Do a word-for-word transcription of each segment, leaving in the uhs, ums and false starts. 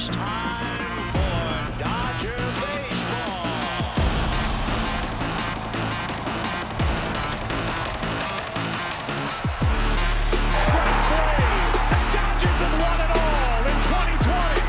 time for Dodger baseball. Strike three. Dodgers have won it all in twenty twenty.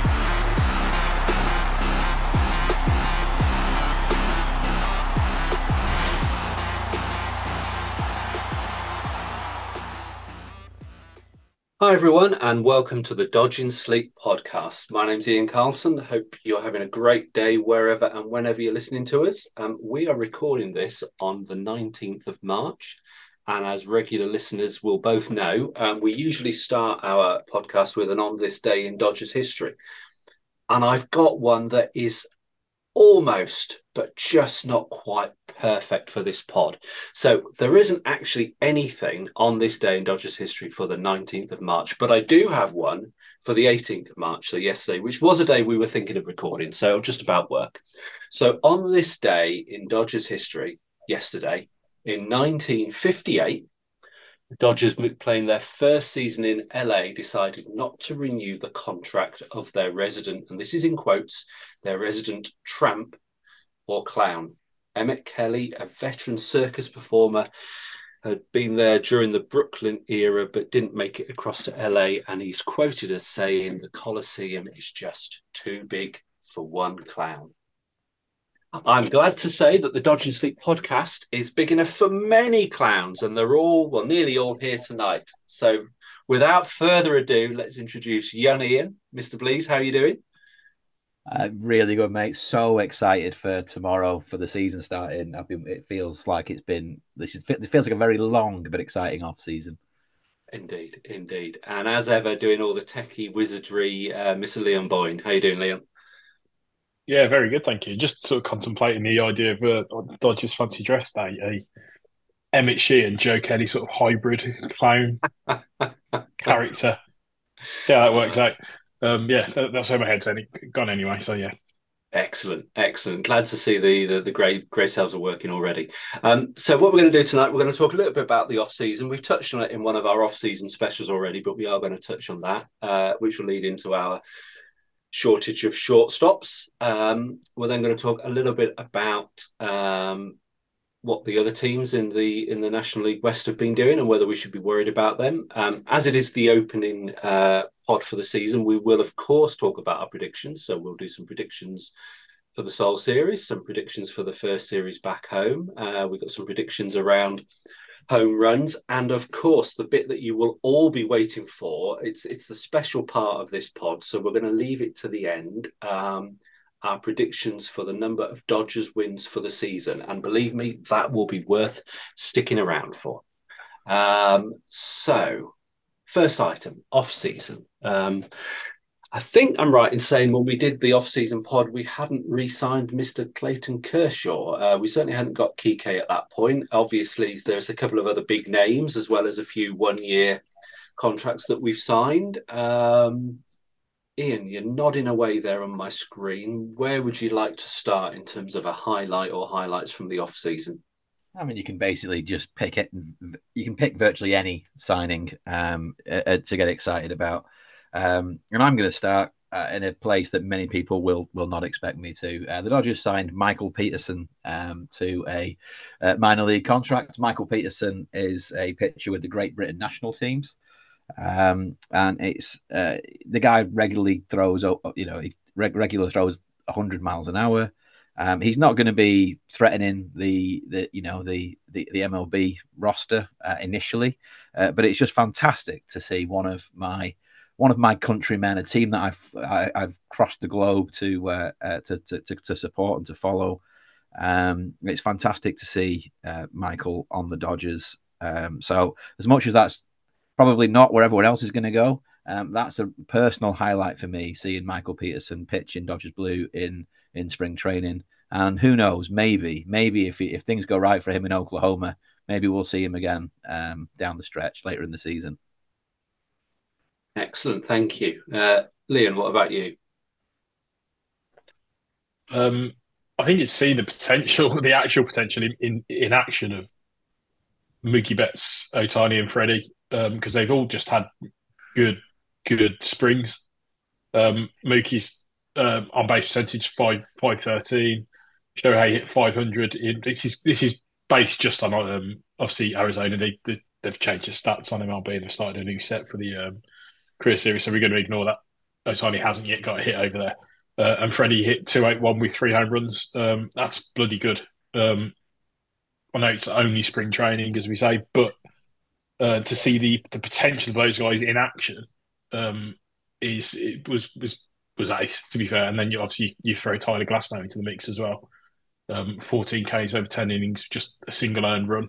Hi everyone, and welcome to the Dodging Sleep podcast. My name's Ian Carlson. I hope you're having a great day wherever and whenever you're listening to us. Um, we are recording this on the nineteenth of March. And as regular listeners will both know, um, we usually start our podcast with an on this day in Dodgers history. And I've got one that is almost, but just not quite perfect for this pod. So there isn't actually anything on this day in Dodgers history for the nineteenth of March, but I do have one for the eighteenth of March, so yesterday, which was a day we were thinking of recording, so just about work. So on this day in Dodgers history, yesterday, in nineteen fifty-eight, the Dodgers, playing their first season in L A, decided not to renew the contract of their resident, and this is in quotes, their resident tramp or clown. Emmett Kelly, a veteran circus performer, had been there during the Brooklyn era, but didn't make it across to L A, and he's quoted as saying, "The Coliseum is just too big for one clown." I'm glad to say that the Dodging Sleep podcast is big enough for many clowns, and they're all, well, nearly all here tonight. So without further ado, let's introduce young Ian. Mister Blease, how are you doing? Uh, really good, mate. So excited for tomorrow, for the season starting. I've been, it feels like it's been, this is, it feels like a very long but exciting off season. Indeed, indeed. And as ever, doing all the techie wizardry, uh, Mister Leon Boyne. How you doing, Leon? Yeah, very good, thank you. Just sort of contemplating the idea of a uh, Dodgers fancy dress day, a Emmett Sheehan, Joe Kelly sort of hybrid clown character. See how that works out. Um, yeah, that, that's where my head's gone anyway. So yeah, excellent, excellent. Glad to see the the, the grey grey cells are working already. Um, so what we're going to do tonight, we're going to talk a little bit about the off season. We've touched on it in one of our off season specials already, but we are going to touch on that, uh, which will lead into our shortage of shortstops. Um, we're then going to talk a little bit about um, what the other teams in the in the National League West have been doing and whether we should be worried about them. Um, as it is the opening uh, pod for the season, we will, of course, talk about our predictions. So we'll do some predictions for the Seoul series, some predictions for the first series back home. Uh, we've got some predictions around home runs, and of course the bit that you will all be waiting for, it's it's the special part of this pod, so we're going to leave it to the end, um our predictions for the number of Dodgers wins for the season, and believe me, that will be worth sticking around for. Um so first item, off season. um I think I'm right in saying when we did the off-season pod, we hadn't re-signed Mister Clayton Kershaw. Uh, we certainly hadn't got Kike at that point. Obviously, there's a couple of other big names, as well as a few one-year contracts that we've signed. Um, Ian, you're nodding away there on my screen. Where would you like to start in terms of a highlight or highlights from the off-season? I mean, you can basically just pick it. You can pick virtually any signing um, uh, to get excited about. Um, and I'm going to start uh, in a place that many people will will not expect me to. Uh, the Dodgers signed Michael Peterson um, to a uh, minor league contract. Michael Peterson is a pitcher with the Great Britain national teams, um, and it's uh, the guy regularly throws. You know, he reg- regularly throws one hundred miles an hour. Um, he's not going to be threatening the, the you know the, the, the M L B roster uh, initially, uh, but it's just fantastic to see one of my one of my countrymen, a team that I've I, have i have crossed the globe to, uh, uh, to, to to to support and to follow. Um, it's fantastic to see uh, Michael on the Dodgers. Um, so as much as that's probably not where everyone else is going to go, um, that's a personal highlight for me, seeing Michael Peterson pitch in Dodgers blue in in spring training. And who knows, maybe maybe if he, if things go right for him in Oklahoma, maybe we'll see him again um, down the stretch later in the season. Excellent, thank you. Uh, Leon, what about you? um, I think it's seen the potential, the actual potential in in, in action of Mookie Betts, Ohtani, and Freddie, because um, they've all just had good good springs. Um, Mookie's um, on base percentage five five thirteen. Shohei hit five hundred. In, this is this is based just on um, obviously Arizona. They, they they've changed the stats on M L B. They've started a new set for the um, career series, so we're going to ignore that. Ohtani hasn't yet got a hit over there. Uh, and Freddie hit two eighty-one with three home runs. Um, that's bloody good. Um, I know it's only spring training, as we say, but uh, to see the the potential of those guys in action um, is it was was was ace, to be fair. And then you obviously you throw Tyler Glasnow into the mix as well. Um, fourteen Ks over ten innings, just a single earned run.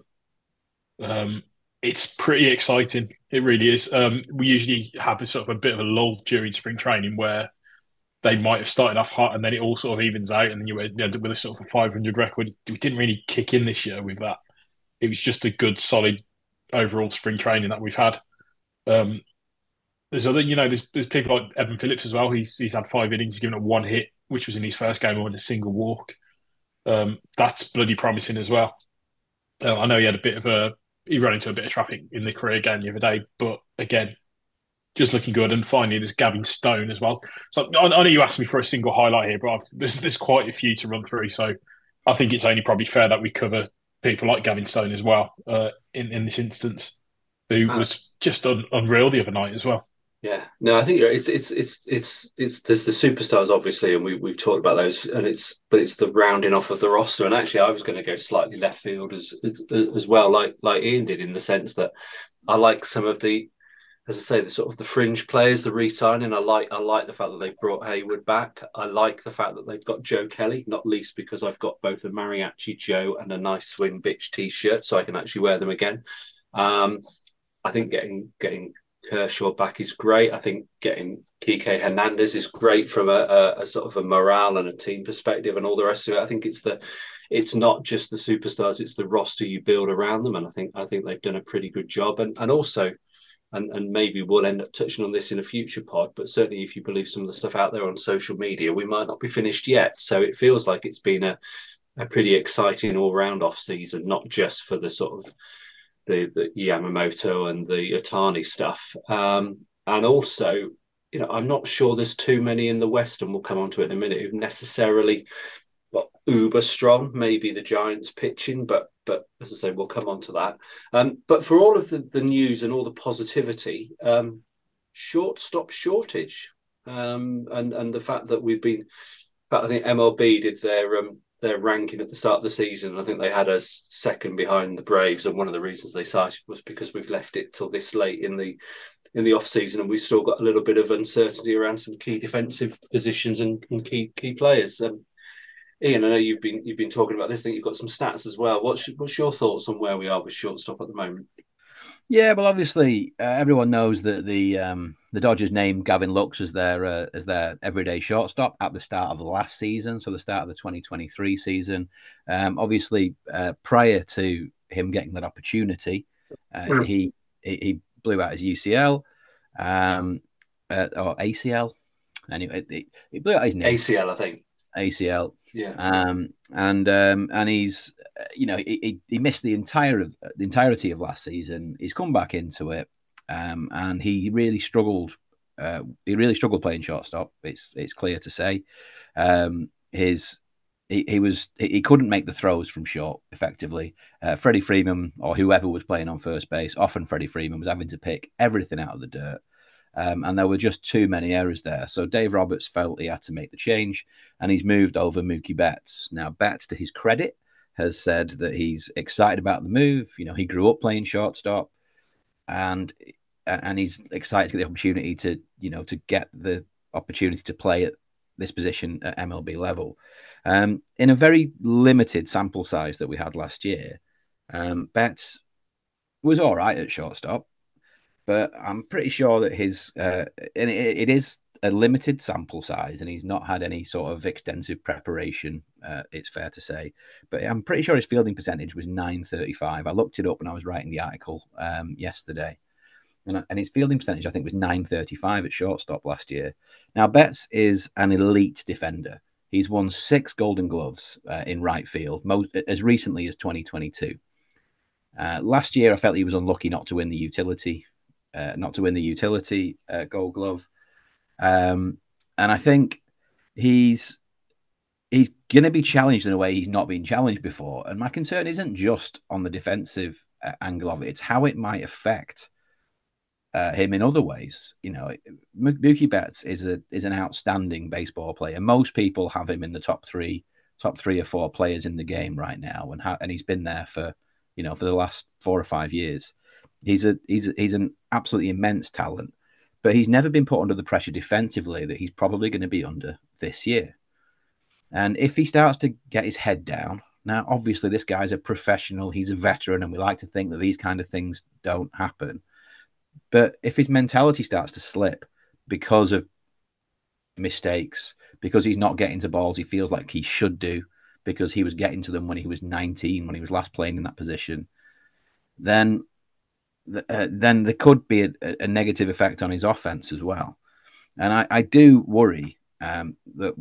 Um, it's pretty exciting. It really is. Um, we usually have a sort of a bit of a lull during spring training where they might have started off hot and then it all sort of evens out, and then you end up with a sort of a five hundred record. We didn't really kick in this year with that. It was just a good, solid overall spring training that we've had. Um, there's other, you know, there's, there's people like Evan Phillips as well. He's he's had five innings, he's given up one hit, which was in his first game, and a single walk. Um, that's bloody promising as well. Uh, I know he had a bit of a he ran into a bit of traffic in the career game the other day, but again, just looking good. And finally, there's Gavin Stone as well. So I, I know you asked me for a single highlight here, but I've, there's there's quite a few to run through. So I think it's only probably fair that we cover people like Gavin Stone as well uh, in in this instance, who Uh, was just un, unreal the other night as well. Yeah, no, I think you're- it's it's it's it's it's there's the superstars obviously, and we we've talked about those, and it's but it's the rounding off of the roster. And actually, I was going to go slightly left field as as, as well, like like Ian did, in the sense that I like some of the, as I say, the sort of the fringe players, the re-signing. I like I like the fact that they've brought Hayward back. I like the fact that they've got Joe Kelly, not least because I've got both a Mariachi Joe and a nice swing bitch T-shirt, so I can actually wear them again. Um, I think getting getting Kershaw back is great. I think getting Kike Hernandez is great from a, a, a sort of a morale and a team perspective, and all the rest of it. I think it's the it's not just the superstars; it's the roster you build around them, and I think I think they've done a pretty good job. And and also, and and maybe we'll end up touching on this in a future pod, but certainly if you believe some of the stuff out there on social media, we might not be finished yet. So it feels like it's been a a pretty exciting all round off season, not just for the sort of the, the Yamamoto and the Ohtani stuff. Um, and also, you know, I'm not sure there's too many in the West, and we'll come on to it in a minute, who've necessarily got uber strong. Maybe the Giants pitching, but but as I say, we'll come on to that. Um, but for all of the, the news and all the positivity, um, shortstop shortage, um, and and the fact that we've been, in fact, I think M L B did their um, their ranking at the start of the season. I think they had us second behind the Braves, and one of the reasons they cited was because we've left it till this late in the in the off season, and we've still got a little bit of uncertainty around some key defensive positions and, and key key players. Um, Ian, I know you've been you've been talking about this. I think you've got some stats as well. What's what's your thoughts on where we are with shortstop at the moment? Yeah, well, obviously, uh, everyone knows that the um, the Dodgers named Gavin Lux as their uh, as their everyday shortstop at the start of the last season, so the start of the twenty twenty-three season. Um, obviously, uh, prior to him getting that opportunity, uh, mm. he, he he blew out his U C L um, uh, or A C L. Anyway, he, he blew out his knee. A C L, I think. A C L. Yeah. Um, and um, and he's, you know, he, he missed the entire the entirety of last season. He's come back into it, um, and he really struggled. Uh, he really struggled playing shortstop. It's it's clear to say. Um, his he, he was he couldn't make the throws from short effectively. Uh, Freddie Freeman or whoever was playing on first base, often Freddie Freeman was having to pick everything out of the dirt. Um, and there were just too many errors there. So Dave Roberts felt he had to make the change, and he's moved over Mookie Betts. Now, Betts, to his credit, has said that he's excited about the move. You know, he grew up playing shortstop, and and he's excited to get the opportunity to, you know, to get the opportunity to play at this position at M L B level. Um, in a very limited sample size that we had last year, um, Betts was all right at shortstop. But I'm pretty sure that his, uh, and it, it is a limited sample size, and he's not had any sort of extensive preparation, uh, it's fair to say. But I'm pretty sure his fielding percentage was nine thirty-five. I looked it up when I was writing the article um, yesterday. And, and his fielding percentage, I think, was nine thirty-five at shortstop last year. Now, Betts is an elite defender. He's won six Golden Gloves uh, in right field, most, as recently as twenty twenty-two. Uh, last year, I felt he was unlucky not to win the utility. Uh, not to win the utility uh, Gold Glove. Um, and I think he's he's going to be challenged in a way he's not been challenged before. And my concern isn't just on the defensive uh, angle of it; it's how it might affect uh, him in other ways. You know, Mookie Betts is a is an outstanding baseball player. Most people have him in the top three, top three or four players in the game right now, and ha- and he's been there for you know for the last four or five years. He's a he's a, he's an absolutely immense talent, but he's never been put under the pressure defensively that he's probably going to be under this year. And if he starts to get his head down, now obviously this guy's a professional, he's a veteran, and we like to think that these kind of things don't happen. But if his mentality starts to slip because of mistakes, because he's not getting to balls he feels like he should do, because he was getting to them when he was nineteen, when he was last playing in that position, then uh, then there could be a, a negative effect on his offense as well. And I, I do worry um, that,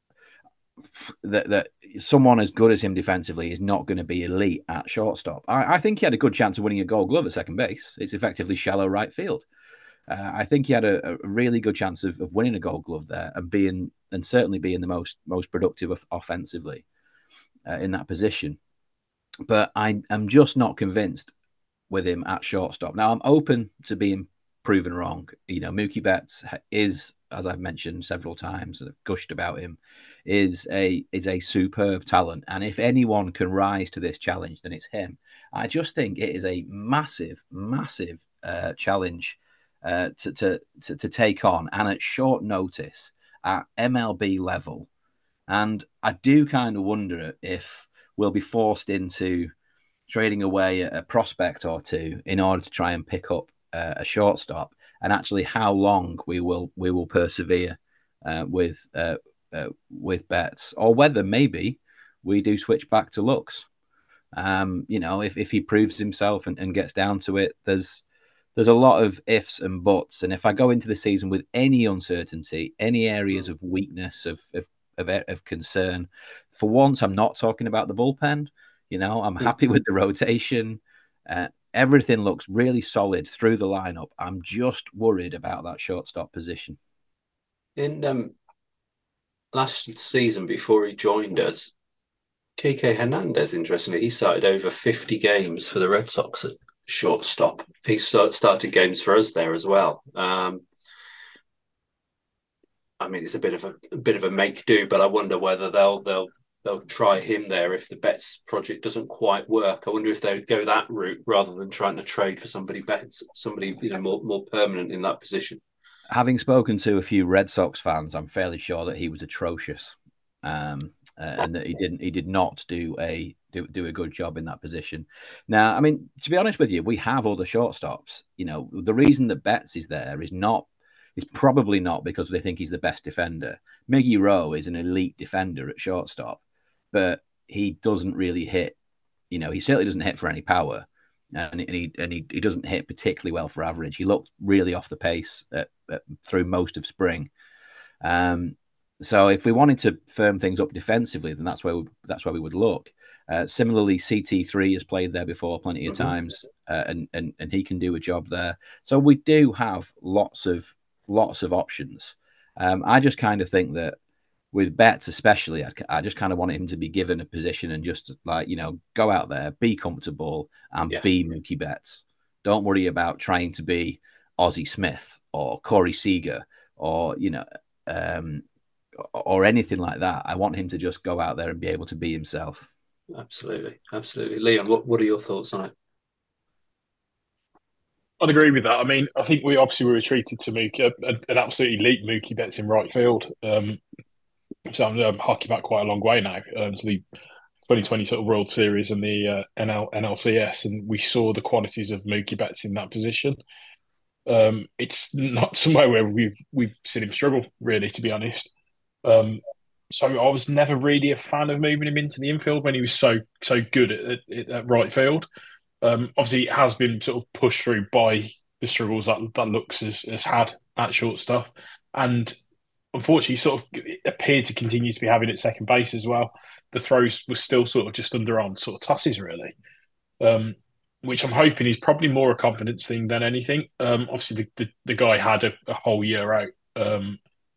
that that someone as good as him defensively is not going to be elite at shortstop. I, I think he had a good chance of winning a Gold Glove at second base. It's effectively shallow right field. Uh, I think he had a, a really good chance of, of winning a Gold Glove there and being and certainly being the most most productive of, offensively uh, in that position. But I am just not convinced with him at shortstop. Now, I'm open to being proven wrong. You know, Mookie Betts is, as I've mentioned several times and I've gushed about him, is a is a superb talent. And if anyone can rise to this challenge, then it's him. I just think it is a massive, massive uh, challenge uh, to, to, to, to take on, and at short notice at M L B level. And I do kind of wonder if we'll be forced into trading away a, a prospect or two in order to try and pick up uh, a shortstop, and actually how long we will we will persevere uh, with uh, uh, with Betts, or whether maybe we do switch back to Lux. Um, you know, if, if he proves himself and, and gets down to it, there's there's a lot of ifs and buts. And if I go into the season with any uncertainty, any areas of weakness, of of, of, of concern, for once, I'm not talking about the bullpen. You know, I'm happy with the rotation. Uh, everything looks really solid through the lineup. I'm just worried about that shortstop position. In um, last season, before he joined us, Kike Hernandez, interestingly, he started over fifty games for the Red Sox at shortstop. He start, started games for us there as well. Um, I mean, it's a bit of a, a bit of a make do, but I wonder whether they'll they'll they'll try him there if the Betts project doesn't quite work. I wonder if they would go that route rather than trying to trade for somebody Betts, somebody you know more more permanent in that position. Having spoken to a few Red Sox fans, I'm fairly sure that he was atrocious, um, uh, and that he didn't he did not do a do, do a good job in that position. Now, I mean, to be honest with you, we have other shortstops. You know, the reason that Betts is there is not is probably not because they think he's the best defender. Miggy Rowe is an elite defender at shortstop, but he doesn't really hit. You know, he certainly doesn't hit for any power, and, and he and he, he doesn't hit particularly well for average. He looked really off the pace at, at, through most of spring. Um, so if we wanted to firm things up defensively, then that's where we, that's where we would look. Uh, similarly, C T three has played there before plenty of mm-hmm. times, uh, and and and he can do a job there. So we do have lots of lots of options. Um, I just kind of think that with Betts especially, I, I just kind of wanted him to be given a position and just like, you know, go out there, be comfortable and yeah. be Mookie Betts. Don't worry about trying to be Ozzie Smith or Corey Seager or, you know, um, or anything like that. I want him to just go out there and be able to be himself. Absolutely. Absolutely. Leon, what, what are your thoughts on it? I'd agree with that. I mean, I think we obviously we were treated to Mookie, an, an absolutely elite Mookie Betts in right field. Um, so I'm um, harking back quite a long way now um, to the twenty twenty sort of World Series and the uh, N L, N L C S, and we saw the qualities of Mookie Betts in that position. Um, it's not somewhere where we've we've seen him struggle, really, to be honest. Um, so I was never really a fan of moving him into the infield when he was so so good at, at, at right field. Um, obviously, it has been sort of pushed through by the struggles that, that Lux has, has had at shortstop. And unfortunately, sort of appeared to continue to be having at second base as well. The throws were still sort of just under on sort of tosses, really, um, which I'm hoping is probably more a confidence thing than anything. Um, obviously, the, the, the guy had a, a whole year out. Um,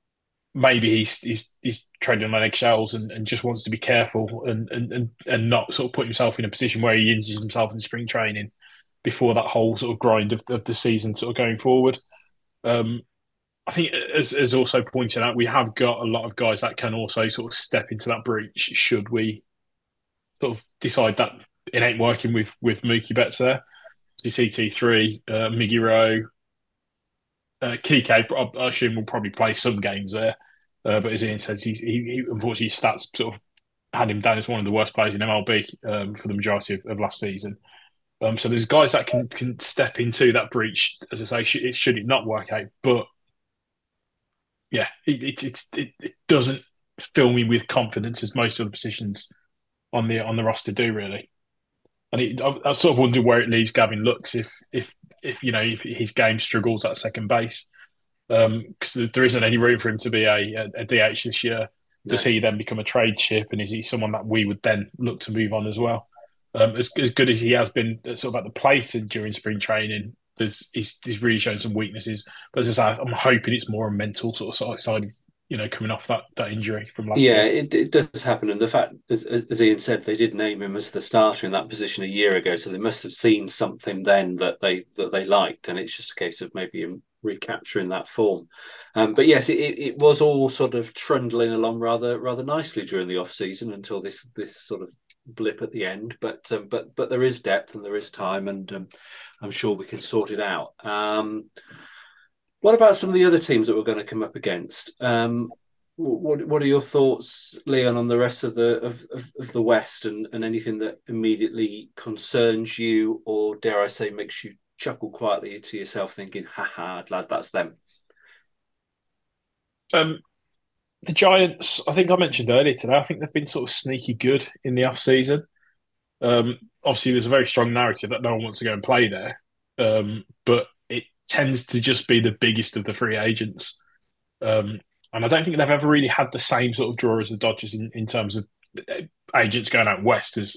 maybe he's he's he's treading on eggshells and, and just wants to be careful and, and and and not sort of put himself in a position where he injures himself in spring training before that whole sort of grind of, of the season sort of going forward. Um, I think, as as also pointed out, we have got a lot of guys that can also sort of step into that breach should we sort of decide that it ain't working with with Mookie Betts there. C T three, uh, Miggy Rowe, uh, Kike, I assume will probably play some games there. Uh, but as Ian says, he, he unfortunately his stats sort of had him down as one of the worst players in M L B um, for the majority of, of last season. Um, so there's guys that can can step into that breach, as I say, should it, should it not work out. But yeah, it it, it it it doesn't fill me with confidence as most of the positions on the on the roster do really. And it, I, I sort of wonder where it leaves Gavin Lux if if if you know if his game struggles at second base, because um, there isn't any room for him to be a, a D H this year. Does no. he then become a trade chip, and is he someone that we would then look to move on as well? Um, as, as good as he has been sort of at the plate and during spring training, there's he's, he's really shown some weaknesses. But as I say, I'm hoping it's more a mental sort of side, you know, coming off that, that injury from last yeah, year. Yeah, it, it does happen. And the fact, as, as Ian said, they did name him as the starter in that position a year ago, so they must have seen something then that they that they liked, and it's just a case of maybe him recapturing that form. Um, but yes, it, it was all sort of trundling along rather rather nicely during the off season until this this sort of blip at the end. But um, but but there is depth and there is time, and um, I'm sure we can sort it out. Um, what about some of the other teams that we're going to come up against? Um, what what are your thoughts, Leon, on the rest of the of, of, of the West, and, and anything that immediately concerns you, or dare I say makes you chuckle quietly to yourself thinking, haha, lad, that's them? Um, the Giants, I think I mentioned earlier today, I think they've been sort of sneaky good in the off-season. Um, obviously, there's a very strong narrative that no one wants to go and play there, um, but it tends to just be the biggest of the free agents. Um, and I don't think they've ever really had the same sort of draw as the Dodgers in, in terms of agents going out west as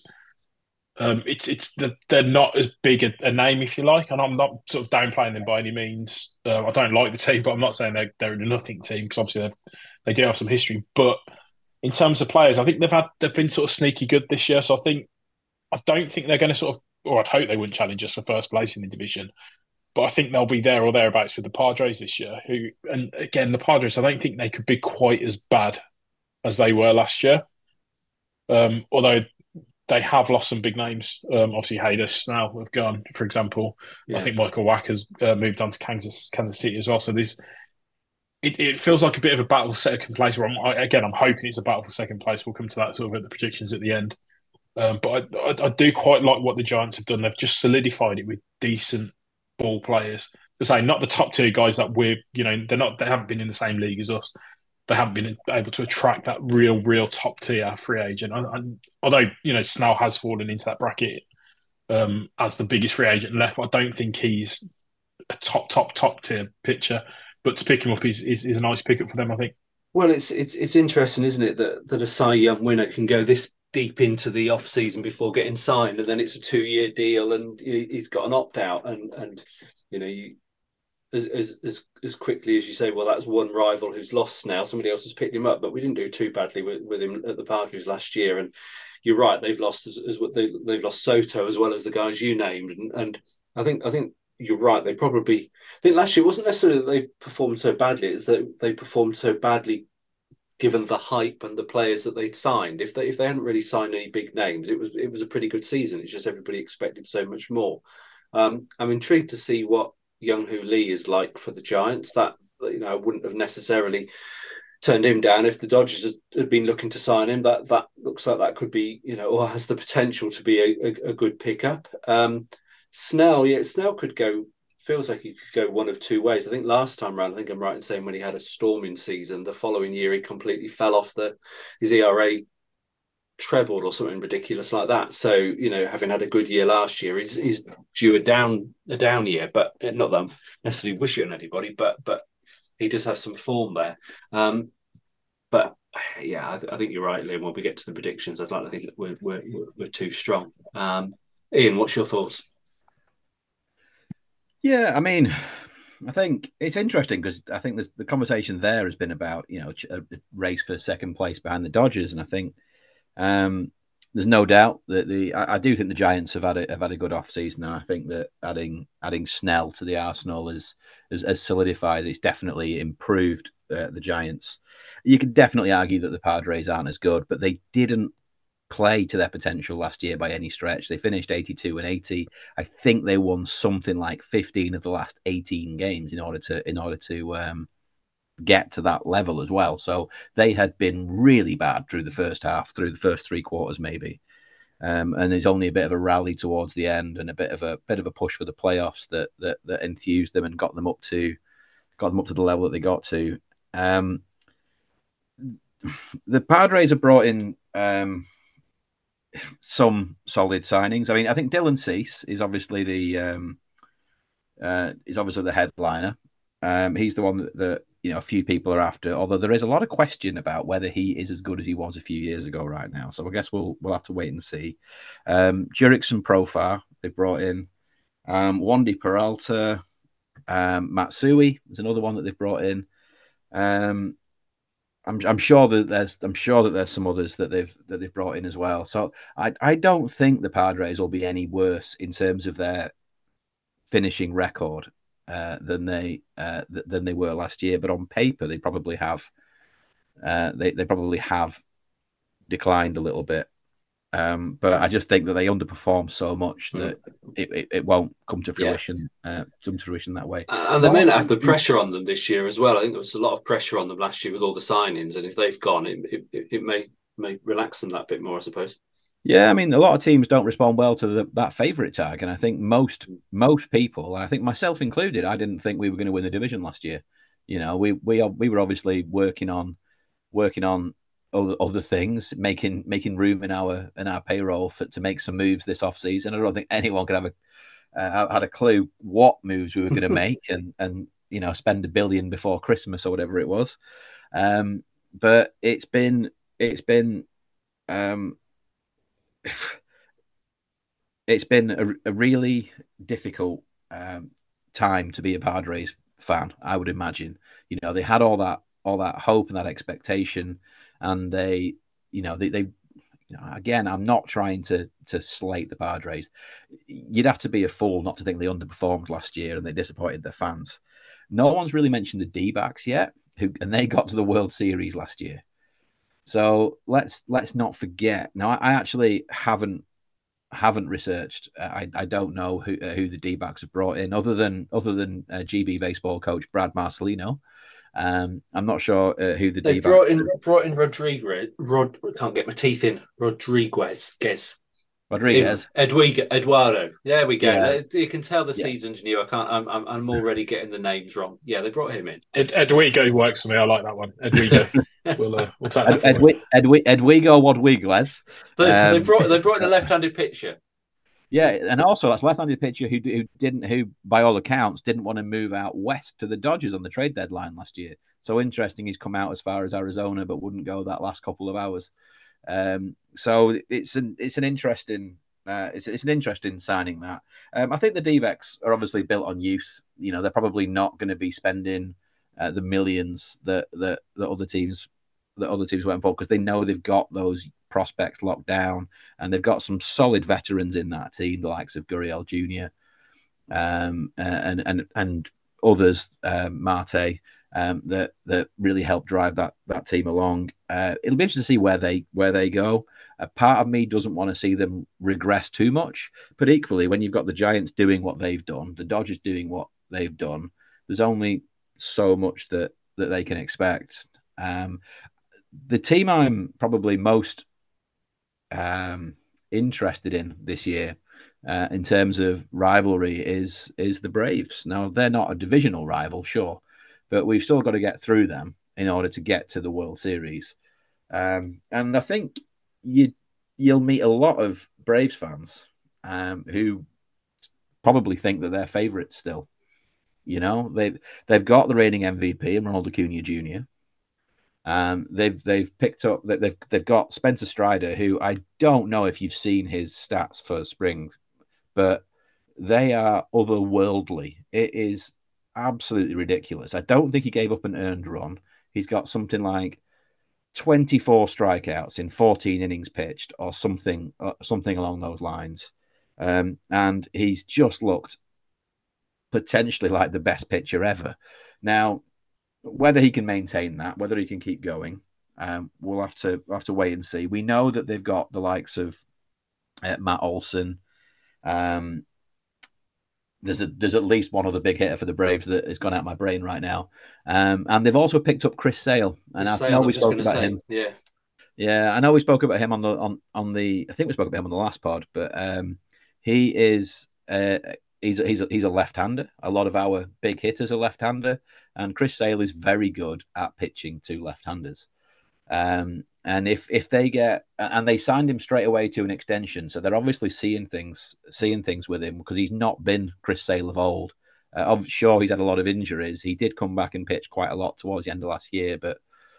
Um, it's it's the, they're not as big a, a name, if you like, and I'm not sort of downplaying them by any means. Uh, I don't like the team, but I'm not saying they're they're a nothing team because obviously they do have some history. But in terms of players, I think they've had they've been sort of sneaky good this year. So I think I don't think they're going to sort of, or I'd hope they wouldn't challenge us for first place in the division. But I think they'll be there or thereabouts with the Padres this year. Who, and again, the Padres, I don't think they could be quite as bad as they were last year. Um, although they have lost some big names. Um, obviously, Hader, Snell have gone, for example. Yeah. I think Michael Wack has uh, moved on to Kansas Kansas City as well. So there's, it, it feels like a bit of a battle for second place. Where I'm, I, again, I'm hoping it's a battle for second place. We'll come to that sort of at the predictions at the end. Um, but I, I, I do quite like what the Giants have done. They've just solidified it with decent ball players. To say, not the top tier guys that we're, you know, they're not. They haven't been in the same league as us. They haven't been able to attract that real, real top tier free agent. And, and although, you know, Snell has fallen into that bracket um, as the biggest free agent left, I don't think he's a top, top, top tier pitcher. But to pick him up is, is, is a nice pickup for them, I think. Well, it's it's it's interesting, isn't it, that, that a Cy Young winner can go this deep into the off season before getting signed, and then it's a two year deal, and he's got an opt out, and and you know you. As, as as as quickly as you say, well, that's one rival who's lost now. Somebody else has picked him up, but we didn't do too badly with, with him at the Padres last year. And you're right, they've lost as, as what they they've lost Soto as well as the guys you named. And and I think I think you're right. They probably I think last year it wasn't necessarily that they performed so badly; it's that they performed so badly given the hype and the players that they'd signed. If they if they hadn't really signed any big names, it was it was a pretty good season. It's just everybody expected so much more. Um, I'm intrigued to see what Young-Hoo Lee is like for the Giants. That, you know, I wouldn't have necessarily turned him down if the Dodgers had been looking to sign him. That that looks like that could be, you know, or has the potential to be a, a, a good pickup. Um, Snell, yeah, Snell could go. Feels like he could go one of two ways. I think last time round, I think I'm right in saying when he had a storming season, the following year he completely fell off the his E R A. Trebled or something ridiculous like that. So, you know, having had a good year last year, he's, he's due a down a down year. But not that I'm necessarily wishing on anybody, but but he does have some form there. Um, but yeah, I, th- I think you're right, Liam. When we get to the predictions, I'd like to think that we're we're, we're too strong. Um, Ian, what's your thoughts? Yeah, I mean, I think it's interesting because I think there's, the conversation there has been about, you know, a race for second place behind the Dodgers, and I think um, there's no doubt that the I, I do think the Giants have had a, have had a good off season, and I think that adding adding Snell to the Arsenal has has, has solidified. It's definitely improved uh, the Giants. You could definitely argue that the Padres aren't as good, but they didn't play to their potential last year by any stretch. They finished eighty-two and eighty. I think they won something like fifteen of the last eighteen games in order to in order to um, get to that level as well. So they had been really bad through the first half, through the first three quarters maybe. Um, and there's only a bit of a rally towards the end and a bit of a bit of a push for the playoffs that that, that enthused them and got them up to got them up to the level that they got to. Um, the Padres have brought in um, some solid signings. I mean, I think Dylan Cease is obviously the um, uh, is obviously the headliner. Um, he's the one that, that you know a few people are after. Although there is a lot of question about whether he is as good as he was a few years ago right now. So I guess we'll we'll have to wait and see. Um, Jurickson Profar they brought in. Um, Wandy Peralta, um, Matsui is another one that they've brought in. Um, I'm I'm sure that there's I'm sure that there's some others that they've that they've brought in as well. So I I don't think the Padres will be any worse in terms of their finishing record uh, than they uh, th- than they were last year. But on paper, they probably have uh, they they probably have declined a little bit. Um, but I just think that they underperform so much that it, it, it won't come to fruition, yeah. uh, come to fruition that way. And they may not have the pressure on them this year as well. I think there was a lot of pressure on them last year with all the signings, and if they've gone, it it, it may may relax them that bit more, I suppose. Yeah, I mean, a lot of teams don't respond well to the, that favourite tag, and I think most most people, and I think myself included, I didn't think we were going to win the division last year. You know, we we we were obviously working on working on. Other, other things, making making room in our in our payroll for, to make some moves this off season. I don't think anyone could have a uh, had a clue what moves we were going to make, and and you know spend a billion before Christmas or whatever it was. Um, but it's been it's been um, it's been a, a really difficult um, time to be a Padres fan. I would imagine. You know, they had all that all that hope and that expectation. And they, you know, they, they, you know, again, I'm not trying to to slate the Padres. You'd have to be a fool not to think they underperformed last year and they disappointed their fans. No one's really mentioned the D-backs yet, who and they got to the World Series last year. So let's let's not forget. Now, I, I actually haven't haven't researched. I I don't know who uh, who the D-backs have brought in, other than other than uh, G B baseball coach Brad Marcelino. Um, I'm not sure uh, who the they D-back brought in brought in Rodriguez. Rod can't get my teeth in. Rodriguez, Guess. Rodriguez, Edwiga, Eduardo. There we go. Yeah. You can tell the Yeah. season's new. I can't. I'm, I'm. I'm already getting the names wrong. Yeah, they brought him in. Ed, Edwigo works for me. I like that one. Edwigo. we'll uh, we'll take that. Ed, Edwi, Edwi, Edwigo Rodriguez. They, Um, they brought. They brought in a left-handed pitcher. Yeah, and also that's left-handed pitcher who who didn't who by all accounts didn't want to move out west to the Dodgers on the trade deadline last year. So interesting, he's come out as far as Arizona, but wouldn't go that last couple of hours. Um, so it's an it's an interesting uh, it's it's an interesting signing that. Um, I think the D-backs are obviously built on youth. You know, they're probably not going to be spending uh, the millions that that that other teams that other teams went for because they know they've got those prospects locked down, and they've got some solid veterans in that team, the likes of Gurriel Junior Um, and and and others, um, Marte, um, that that really helped drive that that team along. Uh, it'll be interesting to see where they where they go. A part of me doesn't want to see them regress too much, but equally, when you've got the Giants doing what they've done, the Dodgers doing what they've done, there's only so much that that they can expect. Um, the team I'm probably most Um, interested in this year uh, in terms of rivalry is is the Braves. Now, they're not a divisional rival, sure, but we've still got to get through them in order to get to the World Series. Um, and I think you you'll meet a lot of Braves fans um, who probably think that they're favourites still. You know, they they've got the reigning M V P in Ronald Acuna Junior Um, they've they've picked up that they've they've got Spencer Strider, who I don't know if you've seen his stats for spring, but they are otherworldly. It is absolutely ridiculous. I don't think he gave up an earned run. He's got something like twenty-four strikeouts in fourteen innings pitched, or something, uh, something along those lines. Um, and he's just looked potentially like the best pitcher ever. Now, whether he can maintain that, whether he can keep going, um, we'll have to we'll have to wait and see. We know that they've got the likes of uh, Matt Olson. Um, there's a, there's at least one other big hitter for the Braves that has gone out of my brain right now, um, and they've also picked up Chris Sale, and Chris I Sale, know I we was just spoke going to about say, him. yeah. Yeah, I know we spoke about him on the on on the. I think we spoke about him on the last pod, but um, he is uh, he's he's a, he's a left-hander. A lot of our big hitters are left-hander, and Chris Sale is very good at pitching to left-handers. Um, and if if they get and they signed him straight away to an extension, so they're obviously seeing things seeing things with him because he's not been Chris Sale of old. Uh, I'm sure he's had a lot of injuries. He did come back and pitch quite a lot towards the end of last year, but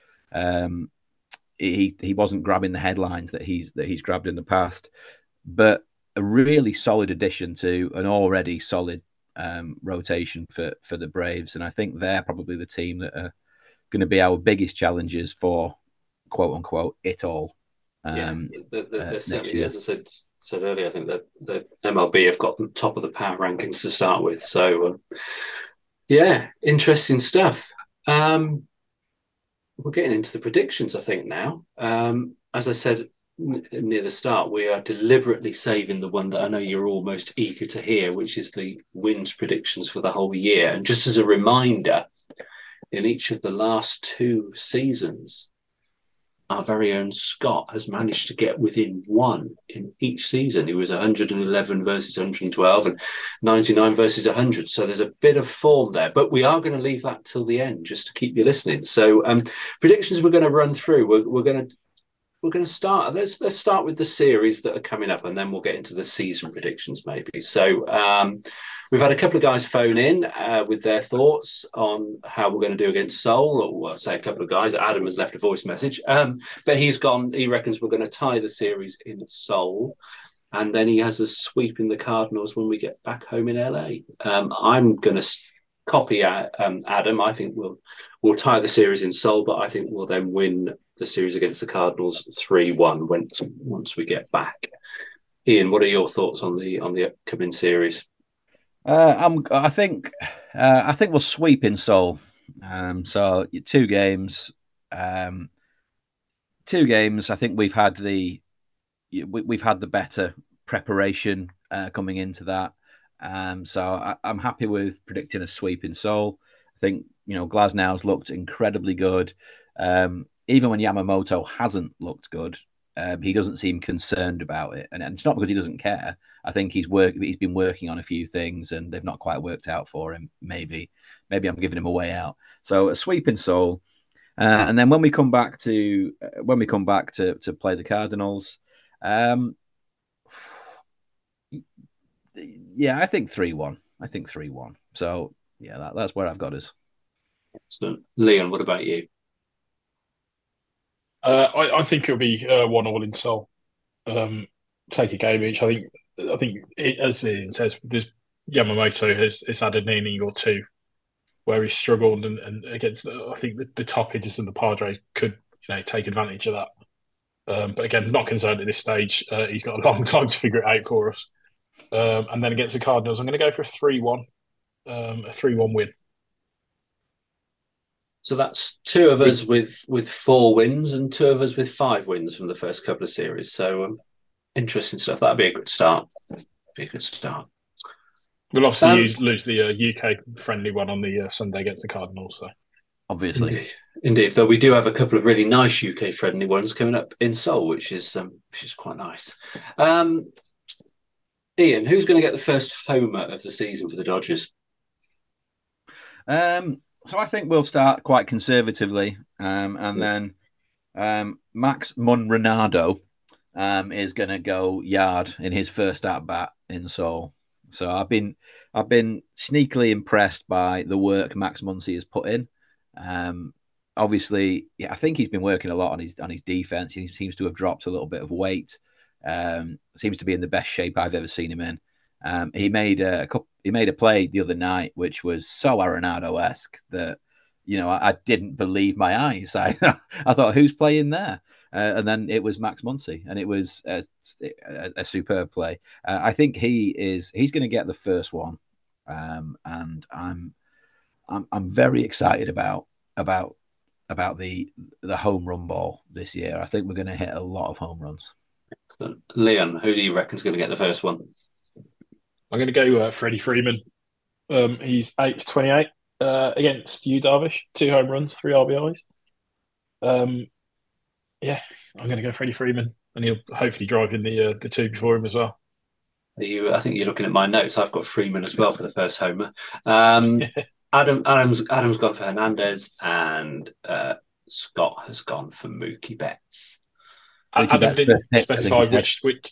um, he he wasn't grabbing the headlines that he's that he's grabbed in the past. But a really solid addition to an already solid um, rotation for for the Braves, and I think they're probably the team that are going to be our biggest challenges for quote unquote it all. Um, yeah, the, the, uh, certainly, as I said said earlier, I think that the M L B have got the top of the power rankings to start with. So, um, yeah, interesting stuff. Um, we're getting into the predictions, I think, now. Um, as I said n- near the start, we are deliberately saving the one that I know you're all most eager to hear, which is the wins predictions for the whole year. And just as a reminder, in each of the last two seasons, our very own Scott has managed to get within one in each season. He was one hundred eleven versus one hundred twelve and ninety-nine versus one hundred. So there's a bit of form there, but we are going to leave that till the end just to keep you listening. So um, predictions we're going to run through. We're, we're going to we're going to start. Let's let's start with the series that are coming up, and then we'll get into the season predictions maybe. So um, we've had a couple of guys phone in uh, with their thoughts on how we're going to do against Seoul, or well, say a couple of guys. Adam has left a voice message, um, but he's gone. He reckons we're going to tie the series in Seoul, and then he has us sweeping the Cardinals when we get back home in L A. Um, I'm going to copy um, Adam. I think we'll we'll tie the series in Seoul, but I think we'll then win the series against the Cardinals three one once once we get back. Ian, what are your thoughts on the on the upcoming series? Uh, I'm, I think uh, I think we'll sweep in Seoul. Um, so two games, um, two games. I think we've had the we, we've had the better preparation uh, coming into that. Um, so I, I'm happy with predicting a sweep in Seoul. I think you know Glasnow's looked incredibly good. Um, even when Yamamoto hasn't looked good, um, he doesn't seem concerned about it, and, and it's not because he doesn't care. I think he's work he's been working on a few things, and they've not quite worked out for him. Maybe, maybe I'm giving him a way out. So a sweep in Seoul, uh, and then when we come back to uh, when we come back to to play the Cardinals, um, yeah, I think three one. I think three one. So yeah, that, that's where I've got us. So, Leon, what about you? Uh, I, I think it'll be uh, one all in Seoul. Um, take a game each. I think. I think, it, as Ian says, this Yamamoto has, has had an inning or two where he's struggled, and, and against the, I think the, the top hitters in the Padres could you know take advantage of that. Um, but again, not concerned at this stage. Uh, he's got a long time to figure it out for us. Um, and then against the Cardinals, I'm going to go for a three one, um, a three one win. So that's two of us with with four wins and two of us with five wins from the first couple of series. So um, interesting stuff. That'd be a good start. Be a good start. We'll obviously Um, use, lose the uh, U K friendly one on the uh, Sunday against the Cardinals. So Obviously, Indeed. Indeed, though we do have a couple of really nice U K friendly ones coming up in Seoul, which is um, which is quite nice. Um, Ian, who's going to get the first homer of the season for the Dodgers? Um, so I think we'll start quite conservatively, um, and then um, Max Monrenado um, is going to go yard in his first at bat in Seoul. So I've been I've been sneakily impressed by the work Max Muncy has put in. Um, obviously, yeah, I think he's been working a lot on his on his defense. He seems to have dropped a little bit of weight. Um, seems to be in the best shape I've ever seen him in. Um, he made a couple, he made a play the other night which was so Arenado-esque that you know I, I didn't believe my eyes. I I thought, who's playing there? Uh, and then it was Max Muncy, and it was a, a, a superb play. Uh, I think he is he's going to get the first one, um, and I'm I'm I'm very excited about about about the the home run ball this year. I think we're going to hit a lot of home runs. Excellent. Leon, who do you reckon is going to get the first one? I'm going to go uh, Freddie Freeman. Um, he's eight for twenty-eight uh, against Yu Darvish. Two home runs, three R B Is. Um, yeah, I'm going to go Freddie Freeman, and he'll hopefully drive in the uh, the two before him as well. Are you, I think you're looking at my notes. I've got Freeman as well for the first homer. Um, Adam, Adam's, Adam's gone for Hernandez, and uh, Scott has gone for Mookie Betts. Adam didn't specify which which.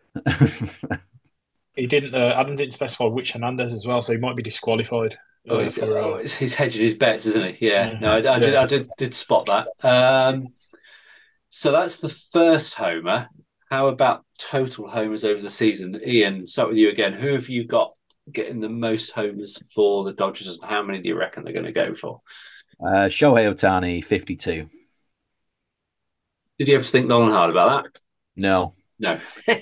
He didn't. Uh, Adam didn't specify which Hernandez as well, so he might be disqualified. Uh, oh, he's, for, uh, oh, he's hedging his bets, isn't he? Yeah. Yeah. No, I, I Yeah. did. I did. Did spot that. Um, so that's the first homer. How about total homers over the season? Ian, start with you again. Who have you got getting the most homers for the Dodgers, and how many do you reckon they're going to go for? Uh, Shohei Ohtani, fifty-two. Did you ever think long and hard about that? No. No.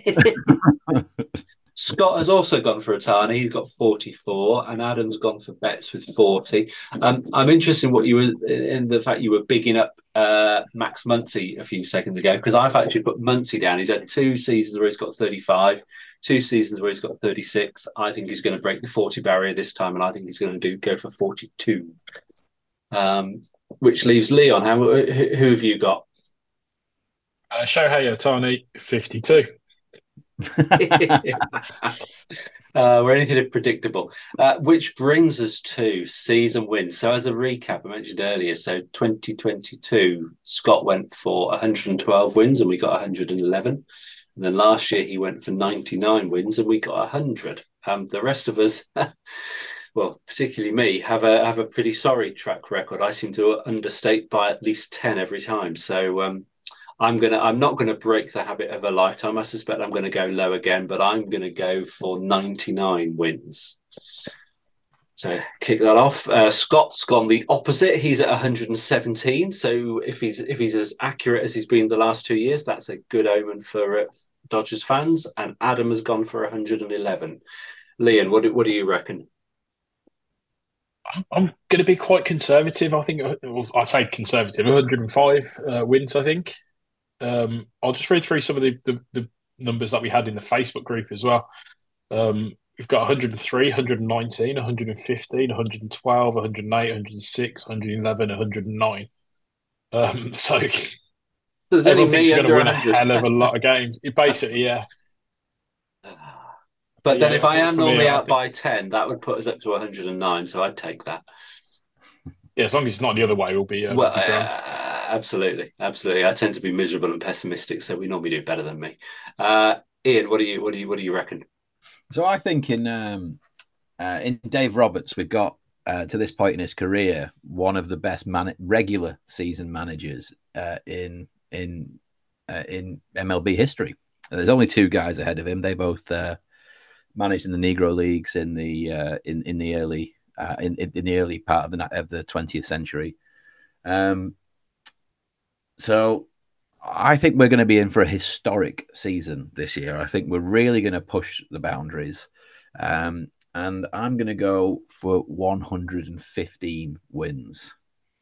Scott has also gone for Ohtani. He's got forty-four, and Adam's gone for Betts with forty. Um, I'm interested in what you were in the fact you were bigging up uh, Max Muncy a few seconds ago, because I've actually put Muncy down. He's had two seasons where he's got thirty-five, two seasons where he's got thirty-six. I think he's going to break the forty barrier this time, and I think he's going to do go for forty-two. Um, which leaves Leon. How who, who have you got? Uh, Shohei Ohtani, fifty-two. uh, we're anything predictable, uh, which brings us to season wins. So as a recap, I mentioned earlier, so twenty twenty-two, Scott went for one hundred twelve wins and we got one hundred eleven. And then last year he went for ninety-nine wins and we got one hundred. Um, the rest of us, well, particularly me, have a have a pretty sorry track record. I seem to understate by at least ten every time. So um, I'm gonna. I'm not gonna break the habit of a lifetime. I suspect I'm gonna go low again, but I'm gonna go for ninety-nine wins. So kick that off. Uh, Scott's gone the opposite. He's at one hundred seventeen. So if he's if he's as accurate as he's been the last two years, that's a good omen for uh, Dodgers fans. And Adam has gone for one hundred eleven. Leon, what do, what do you reckon? I'm going to be quite conservative. I think well, I say conservative. one hundred five uh, wins. I think. Um, I'll just read through some of the, the, the numbers that we had in the Facebook group as well. Um, we've got one hundred three, one hundred nineteen, one hundred fifteen, one hundred twelve, one hundred eight, one hundred six, one hundred eleven, one hundred nine. Um, so There's everyone thinks you're going to win a hell of a lot of games. It basically, yeah. But then yeah, if I am for me, normally I out think- by ten, that would put us up to one hundred nine. So I'd take that. Yeah, as long as it's not the other way, we'll be. Uh, Well, we'll be grand. uh, absolutely, absolutely. I tend to be miserable and pessimistic, so we normally do better than me. Uh, Ian, what do you, what do you, what do you reckon? So I think in um, uh, in Dave Roberts, we've got uh, to this point in his career one of the best man- regular season managers uh, in in uh, in M L B history. There's only two guys ahead of him. They both uh, managed in the Negro Leagues in the uh, in in the early uh, in in the early part of the of the twentieth century. Um, so I think we're going to be in for a historic season this year. I think we're really going to push the boundaries. Um, and I'm going to go for one hundred fifteen wins.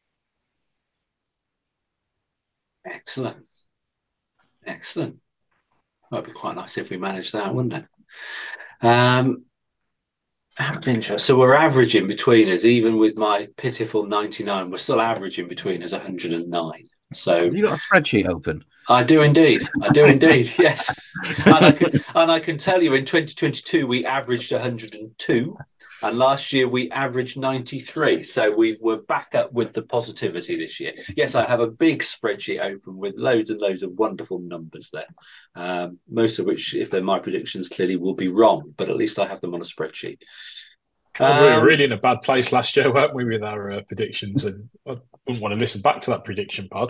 Excellent, excellent. That'd be quite nice if we managed that, wouldn't it? Um, out of interest. So we're averaging between us, even with my pitiful ninety-nine. We're still averaging between us one hundred nine. So Have you got a spreadsheet open? I do indeed. I do indeed. Yes, and I can and I can tell you in twenty twenty-two we averaged one hundred two, and last year we averaged ninety-three. So we we're back up with the positivity this year. Yes, I have a big spreadsheet open with loads and loads of wonderful numbers there. Um, most of which, if they're my predictions, clearly will be wrong. But at least I have them on a spreadsheet. God, we were Um, really in a bad place last year, weren't we, with our uh, predictions? And I wouldn't want to listen back to that prediction pod.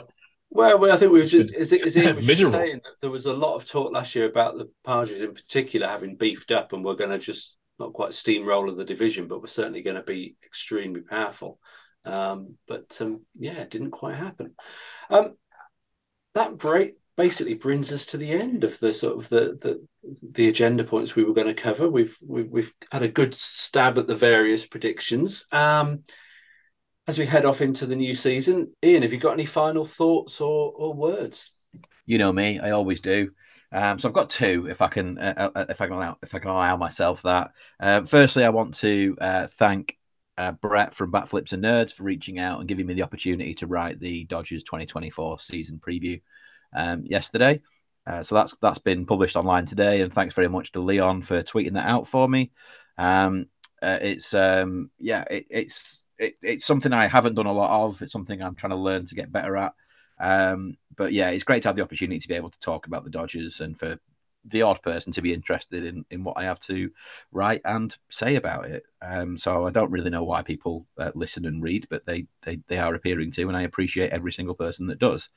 Well, well, I think we were It's just, been is it, is it was just miserable. saying that there was a lot of talk last year about the Padres in particular having beefed up and we're going to just not quite steamroller the division, but we're certainly going to be extremely powerful. Um, but um, yeah, it didn't quite happen. Um, that break basically brings us to the end of the sort of the the, the agenda points we were going to cover. We've, we've we've had a good stab at the various predictions. Um, as we head off into the new season, Ian, have you got any final thoughts or, or words? You know me, I always do. Um, so I've got two, if I can, uh, uh, if I can allow, if I can allow myself that. Um, firstly, I want to uh, thank uh, Brett from Batflips and Nerds for reaching out and giving me the opportunity to write the Dodgers twenty twenty-four season preview um, yesterday. Uh, so that's that's been published online today, and thanks very much to Leon for tweeting that out for me. Um, uh, it's um, yeah, it, it's it, it's something I haven't done a lot of. It's something I'm trying to learn to get better at. Um, but yeah, it's great to have the opportunity to be able to talk about the Dodgers and for the odd person to be interested in, in what I have to write and say about it. Um, so I don't really know why people uh, listen and read, but they, they they are appearing to, and I appreciate every single person that does.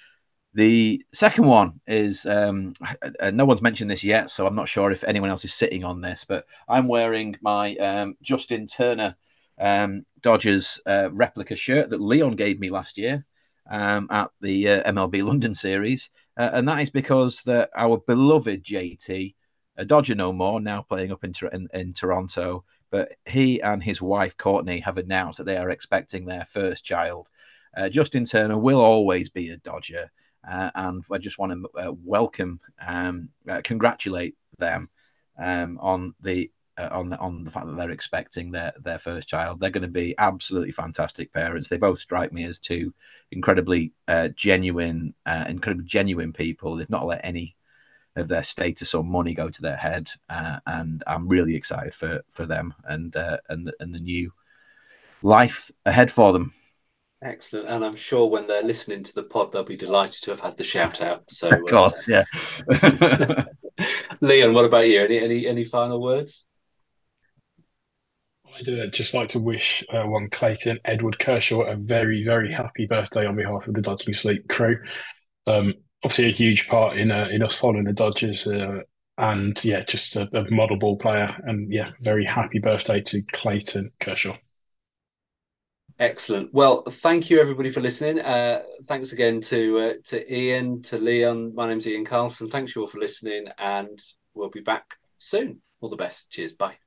The second one is um, uh, no one's mentioned this yet, so I'm not sure if anyone else is sitting on this, but I'm wearing my um, Justin Turner um, Dodgers uh, replica shirt that Leon gave me last year um, at the uh, M L B London series, uh, and that is because that our beloved J T, a Dodger no more, now playing up in, in, in Toronto, but he and his wife Courtney have announced that they are expecting their first child. Uh, Justin Turner will always be a Dodger. Uh, and I just want to uh, welcome, um, uh, congratulate them um, on the uh, on the, on the fact that they're expecting their their first child. They're going to be absolutely fantastic parents. They both strike me as two incredibly uh, genuine, uh, incredibly genuine people. They've not let any of their status or money go to their head, uh, and I'm really excited for for them and uh, and the, and the new life ahead for them. Excellent. And I'm sure when they're listening to the pod, they'll be delighted to have had the shout out. So, of course, uh, yeah. Leon, what about you? Any any any final words? I'd uh, just like to wish uh, one Clayton Edward Kershaw a very, very happy birthday on behalf of the Dodging Sleep crew. Um, obviously, a huge part in uh, in us following the Dodgers, uh, and yeah, just a, a model ball player. And yeah, very happy birthday to Clayton Kershaw. Excellent. Well, thank you everybody for listening. Uh, thanks again to uh, to Ian, to Leon. My name's Ian Carlson. Thanks you all for listening, and we'll be back soon. All the best. Cheers. Bye.